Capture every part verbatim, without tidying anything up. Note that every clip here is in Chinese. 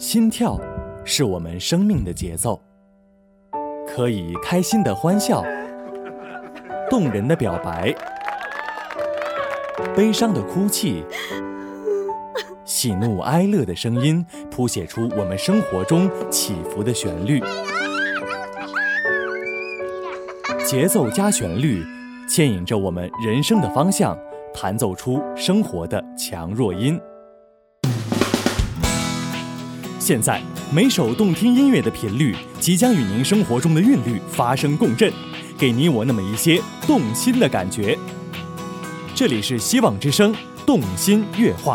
心跳是我们生命的节奏，可以开心的欢笑，动人的表白，悲伤的哭泣，喜怒哀乐的声音谱写出我们生活中起伏的旋律，节奏加旋律牵引着我们人生的方向，弹奏出生活的强弱音。现在每首动听音乐的频率即将与您生活中的韵律发生共振，给你我那么一些动心的感觉。这里是希望之声动心乐话。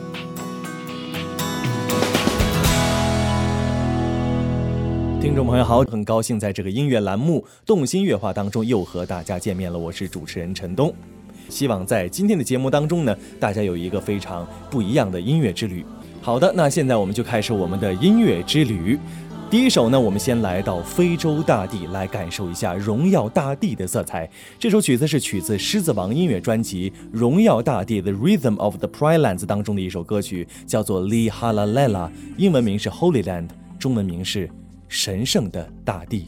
听众朋友好，很高兴在这个音乐栏目动心乐话当中又和大家见面了，我是主持人陈东。希望在今天的节目当中呢，大家有一个非常不一样的音乐之旅。好的，那现在我们就开始我们的音乐之旅。第一首呢，我们先来到非洲大地，来感受一下荣耀大地的色彩。这首曲子是取自狮子王音乐专辑《荣耀大地 The Rhythm of the Pride Lands》当中的一首歌曲，叫做 Lihalalala， 英文名是 Holy Land， 中文名是神圣的大地。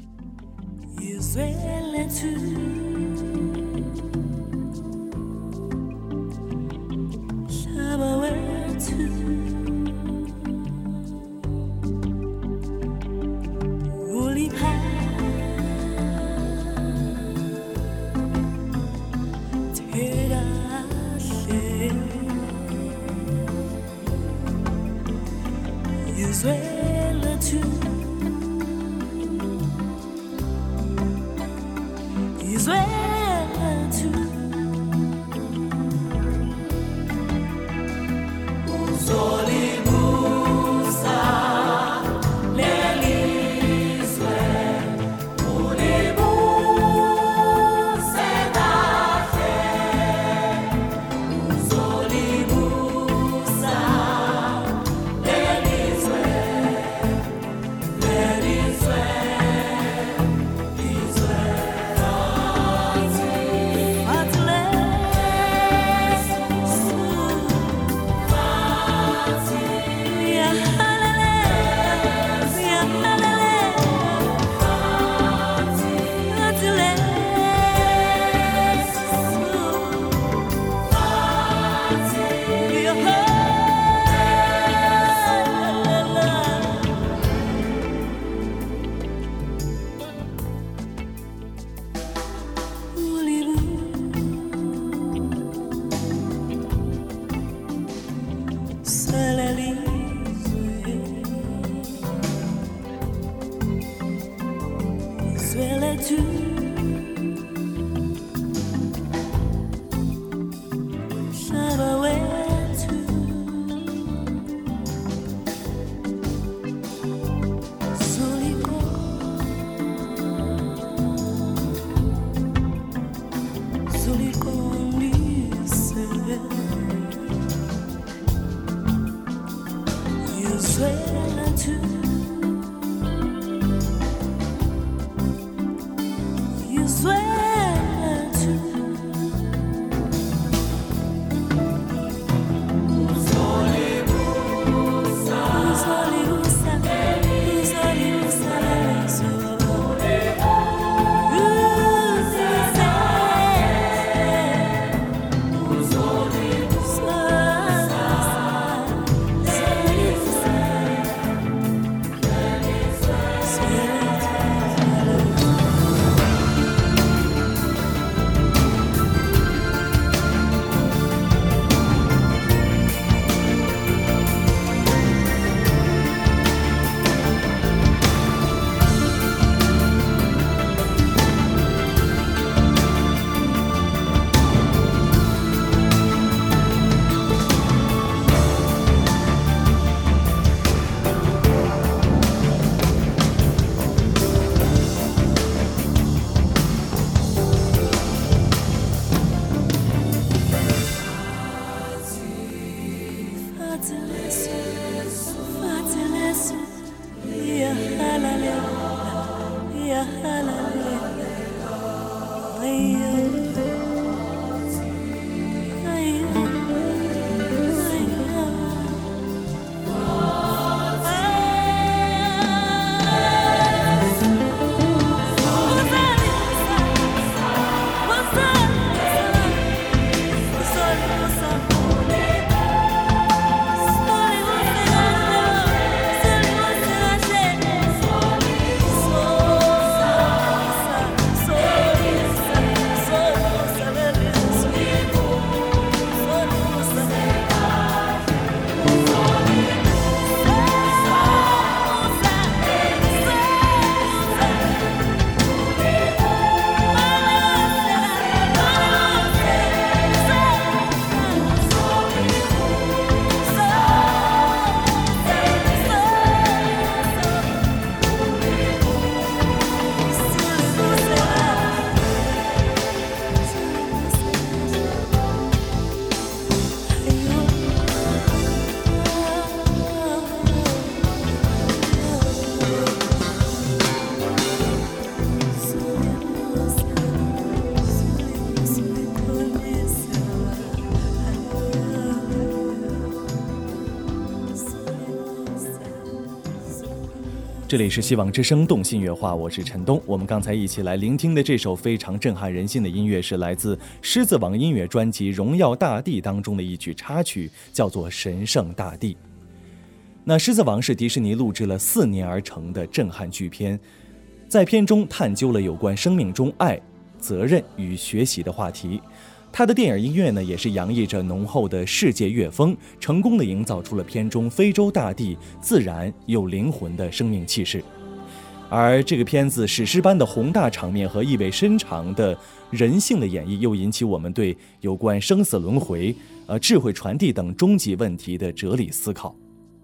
这里是希望之声动心乐话，我是陈东。我们刚才一起来聆听的这首非常震撼人心的音乐，是来自狮子王音乐专辑《荣耀大地》当中的一曲插曲，叫做《神圣大地》。那狮子王是迪士尼录制了四年而成的震撼巨片，在片中探究了有关生命中爱、责任与学习的话题。他的电影音乐呢，也是洋溢着浓厚的世界乐风，成功地营造出了片中非洲大地自然有灵魂的生命气势。而这个片子史诗般的宏大场面和意味深长的人性的演绎，又引起我们对有关生死轮回、呃智慧传递等终极问题的哲理思考。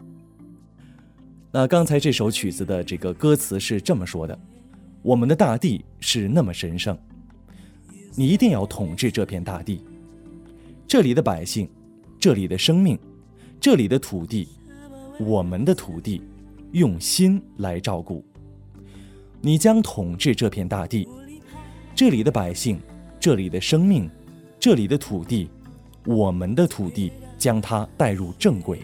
那刚才这首曲子的这个歌词是这么说的：我们的大地是那么神圣，你一定要统治这片大地，这里的百姓，这里的生命，这里的土地，我们的土地，用心来照顾。你将统治这片大地，这里的百姓，这里的生命，这里的土地，我们的土地，将它带入正轨。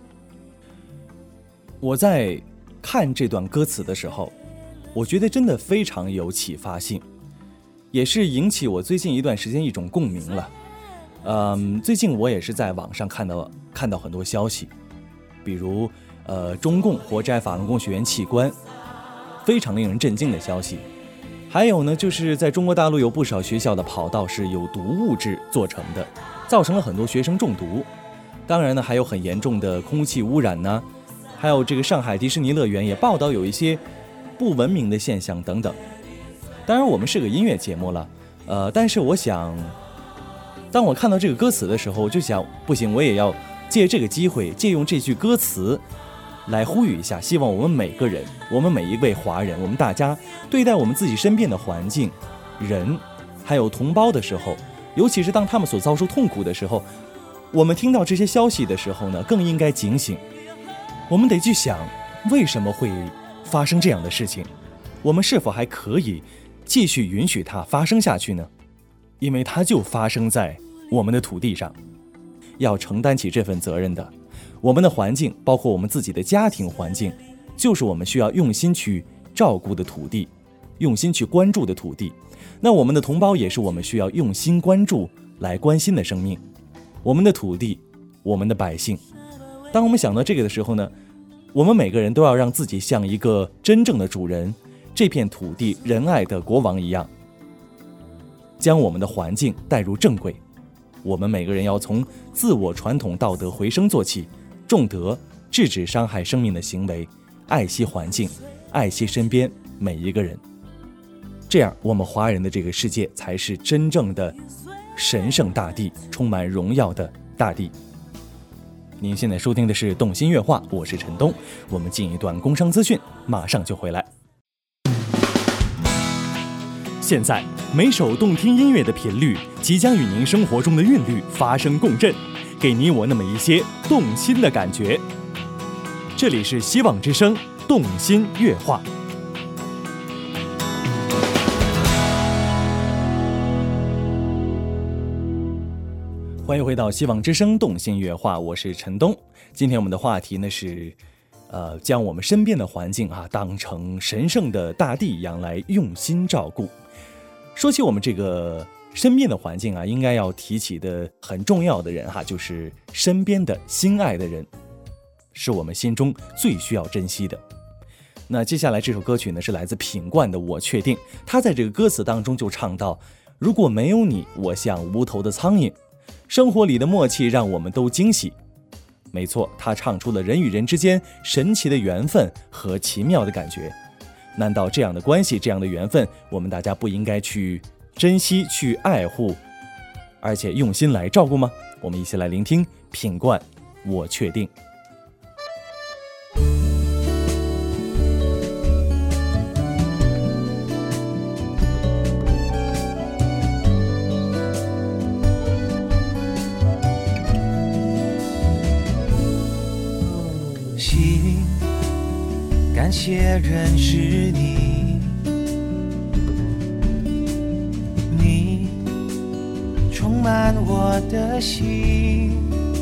我在看这段歌词的时候，我觉得真的非常有启发性，也是引起我最近一段时间一种共鸣了。嗯，最近我也是在网上看到看到很多消息，比如呃中共活摘法轮功学员器官，非常令人震惊的消息。还有呢，就是在中国大陆有不少学校的跑道是有毒物质做成的，造成了很多学生中毒。当然呢，还有很严重的空气污染呢，还有这个上海迪士尼乐园也报道有一些不文明的现象等等。当然我们是个音乐节目了，呃，但是我想，当我看到这个歌词的时候，我就想，不行，我也要借这个机会，借用这句歌词来呼吁一下，希望我们每个人，我们每一位华人，我们大家对待我们自己身边的环境、人，还有同胞的时候，尤其是当他们所遭受痛苦的时候，我们听到这些消息的时候呢，更应该警醒。我们得去想，为什么会发生这样的事情？我们是否还可以继续允许它发生下去呢？因为它就发生在我们的土地上，要承担起这份责任的。我们的环境，包括我们自己的家庭环境，就是我们需要用心去照顾的土地，用心去关注的土地。那我们的同胞也是我们需要用心关注来关心的生命，我们的土地，我们的百姓。当我们想到这个的时候呢，我们每个人都要让自己像一个真正的主人，这片土地仁爱的国王一样，将我们的环境带入正轨。我们每个人要从自我传统道德回升做起，重德，制止伤害生命的行为，爱惜环境，爱惜身边每一个人。这样我们华人的这个世界才是真正的神圣大地，充满荣耀的大地。您现在收听的是动心乐话，我是陈东。我们进一段工商资讯，马上就回来。现在每首动听音乐的频率即将与您生活中的韵律发生共振，给你我那么一些动心的感觉。这里是希望之声动心乐话。欢迎回到希望之声动心乐话，我是陈东。今天我们的话题呢是呃，将我们身边的环境啊当成神圣的大地一样来用心照顾。说起我们这个身边的环境啊，应该要提起的很重要的人哈，就是身边的心爱的人，是我们心中最需要珍惜的。那接下来这首歌曲呢，是来自品冠的《我确定》，他在这个歌词当中就唱到：如果没有你，我像无头的苍蝇，生活里的默契让我们都惊喜。没错，他唱出了人与人之间神奇的缘分和奇妙的感觉。难道这样的关系，这样的缘分，我们大家不应该去珍惜、去爱护，而且用心来照顾吗？我们一起来聆听品冠《我确定》。 心感谢认识你，你充满我的心，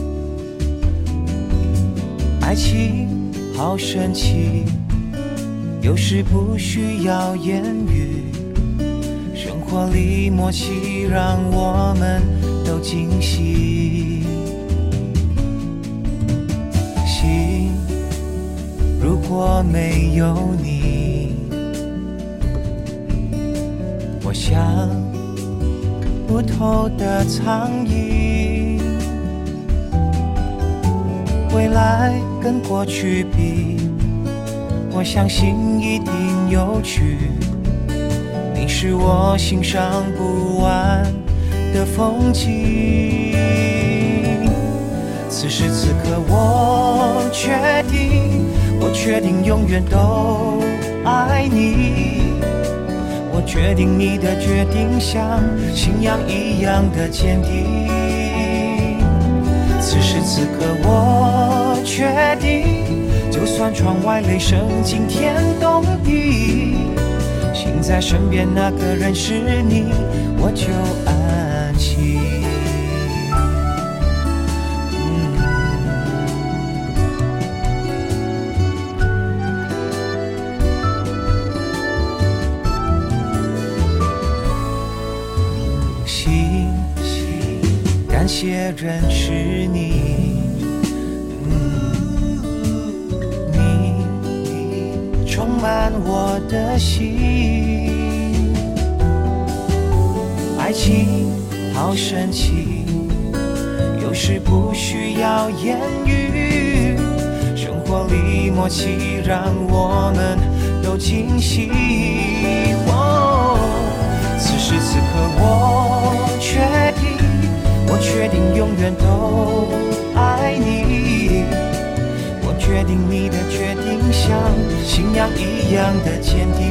爱情好神奇， 有时不需要言语，生活里默契让我们都惊喜。心如果没有你，我像不透的苍蝇，未来跟过去比，我相信一定有趣。你是我欣赏不完的风景。此时此刻我决定，我决定永远都爱你。我决定你的决定像信仰一样的坚定。此时此刻我决定，就算窗外雷声惊天动地，心在身边那个人是你，我就安心。心心感谢认识你，充满我的心。爱情好神奇，有时不需要言语，生活里默契让我们都惊喜。哦，此时此刻我决定，我决定永远都爱你。决定你的决定像信仰一样的坚定。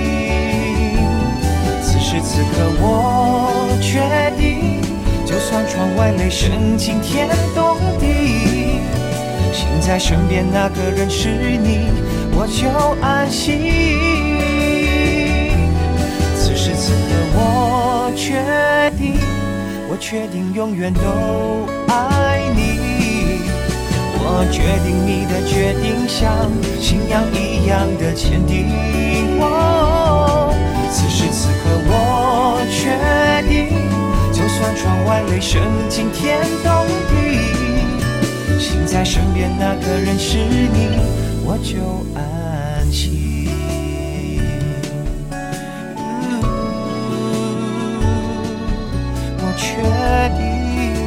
此时此刻我决定，就算窗外雷声惊天动地，心在身边那个人是你，我就安心。此时此刻我决定，我决定永远都爱你。我决定你的决定像信仰一样的坚定。哦，此时此刻我决定，就算窗外雷声惊天动地，心在身边那个人是你，我就安心。嗯，我确定。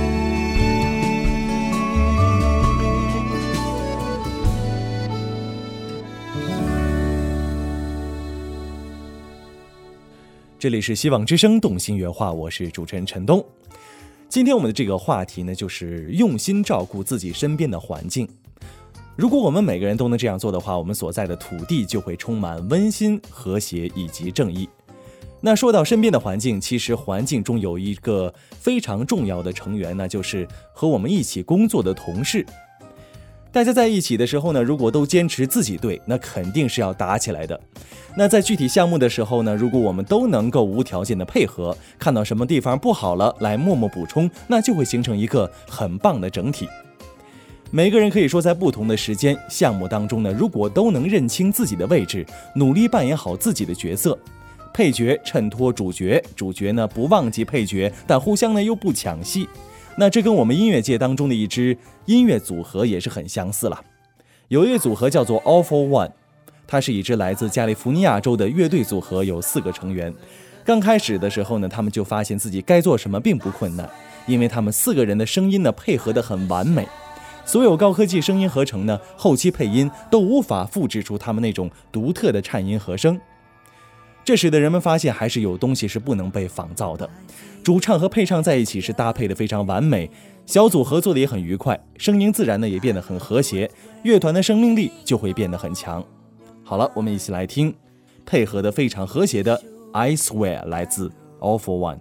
这里是希望之声动心圆话，我是主持人陈东。今天我们的这个话题呢，就是用心照顾自己身边的环境。如果我们每个人都能这样做的话，我们所在的土地就会充满温馨、和谐以及正义。那说到身边的环境，其实环境中有一个非常重要的成员呢，就是和我们一起工作的同事。大家在一起的时候呢，如果都坚持自己对，那肯定是要打起来的。那在具体项目的时候呢，如果我们都能够无条件的配合，看到什么地方不好了来默默补充，那就会形成一个很棒的整体。每个人可以说在不同的时间项目当中呢，如果都能认清自己的位置，努力扮演好自己的角色，配角衬托主角，主角呢不忘记配角，但互相呢又不抢戏，那这跟我们音乐界当中的一支音乐组合也是很相似了。有一个组合叫做 All for One， 它是一支来自加利福尼亚州的乐队组合，有四个成员。刚开始的时候呢，他们就发现自己该做什么并不困难，因为他们四个人的声音呢配合得很完美。所有高科技声音合成呢，后期配音都无法复制出他们那种独特的颤音和声。这使得人们发现还是有东西是不能被仿造的。主唱和配唱在一起是搭配的非常完美，小组合作的也很愉快，声音自然呢也变得很和谐，乐团的生命力就会变得很强。好了，我们一起来听配合的非常和谐的 I Swear 来自 All for One。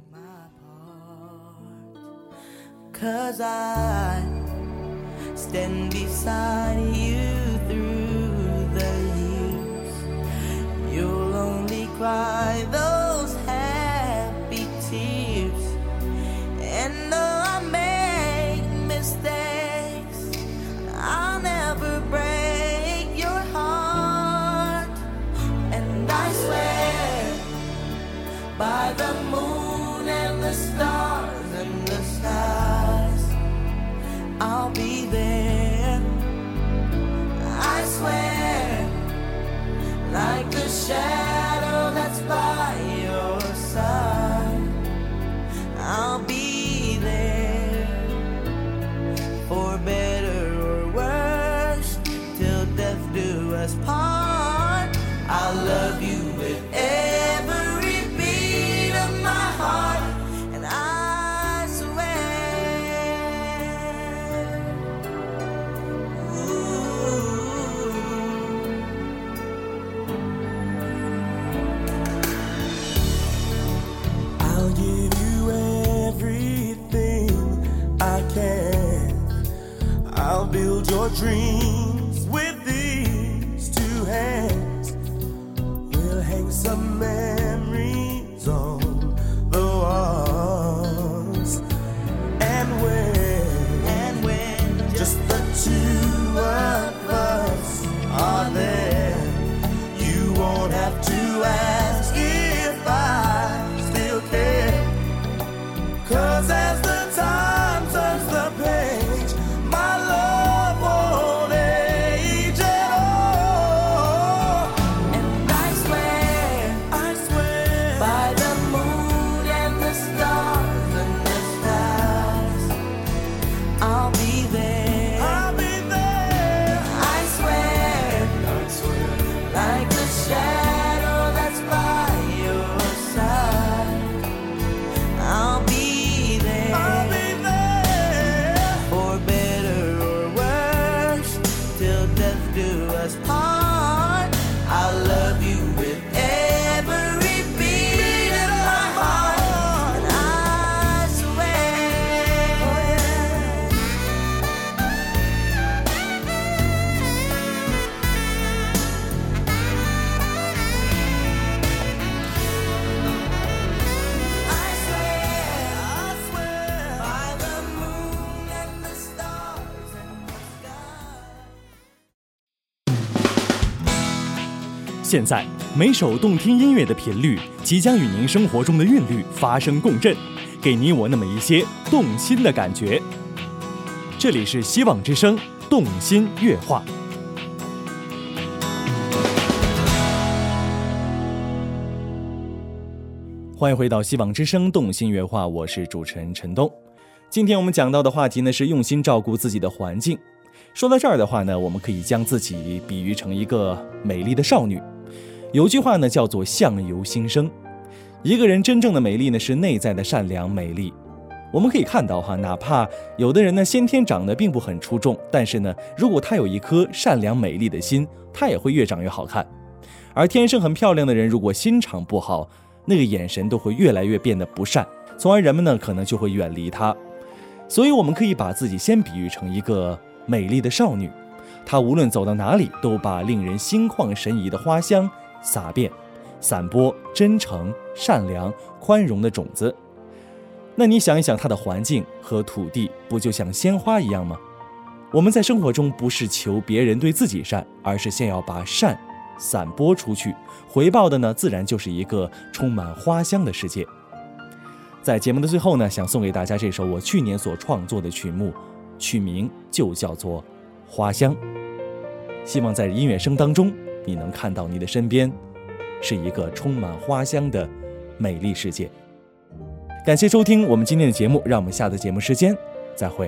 Cause I stand beside you through the years. You'll only cry those happy tears. And though I make mistakes, I'll never break your heart. shadow that's by your side. I'll be there for better or worse, till death do us part. I'll love you with every beat of my heart, and I swear, ooh, I'll give you everything I can. I'll build your dreams with these two hands. We'll hang some memories on the walls. And when, and when just the two of us are there, you won't have to ask if I still care. 'Cause as the time turns the page, my love won't age at all. and I swear I swear by the moon and the stars and the stars, I'll be there. I'll be there. I swear, I swear like a shadow that's by your side, I'll be there. I'll be there. For better or worse, till death do us part. I'll love you with every beat of my heart, and I swear, I swear, I swear, by the moon and the stars and the sky. 现在，每首动听音乐的频率即将与您生活中的韵律发生共振，给你我那么一些动心的感觉。这里是希望之声动心乐话。欢迎回到希望之声动心乐话，我是主持人陈东。今天我们讲到的话题呢是用心照顾自己的环境。说到这儿的话呢，我们可以将自己比喻成一个美丽的少女。有句话呢叫做相由心生，一个人真正的美丽呢是内在的善良美丽。我们可以看到哈，哪怕有的人呢先天长得并不很出众，但是呢，如果他有一颗善良美丽的心，他也会越长越好看。而天生很漂亮的人，如果心肠不好，那个眼神都会越来越变得不善，从而人们呢可能就会远离他。所以我们可以把自己先比喻成一个美丽的少女，她无论走到哪里，都把令人心旷神怡的花香洒遍，散播真诚、善良、宽容的种子。那你想一想，她的环境和土地不就像鲜花一样吗？我们在生活中不是求别人对自己善，而是先要把善散播出去，回报的呢，自然就是一个充满花香的世界。在节目的最后呢，想送给大家这首我去年所创作的曲目，曲名就叫做《花香》。希望在音乐声当中，你能看到你的身边是一个充满花香的美丽世界。感谢收听我们今天的节目，让我们下次节目时间再会。